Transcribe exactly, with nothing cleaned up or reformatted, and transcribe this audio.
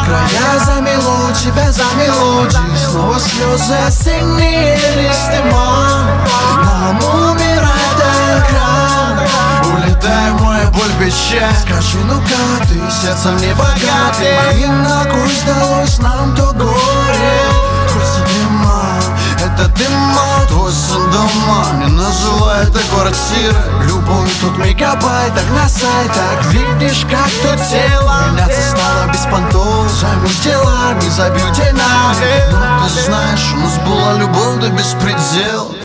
края замело, тебя замело. Снова слезы, осенние листы, мам. Нам умирает экран. Улетай, моя боль, печаль. Скажи, ну-ка, ты сердцем не богатый. И на кой сдалось нам то горе? Просто дыма, это дыма. Твой сын дома, не называй это квартирой. Любой тут мегабайт, так на сайтах. Видишь, как то тело меняться стало без понтов. Займусь делами, забью день на. Но ты знаешь, у нас была любовь до беспредела.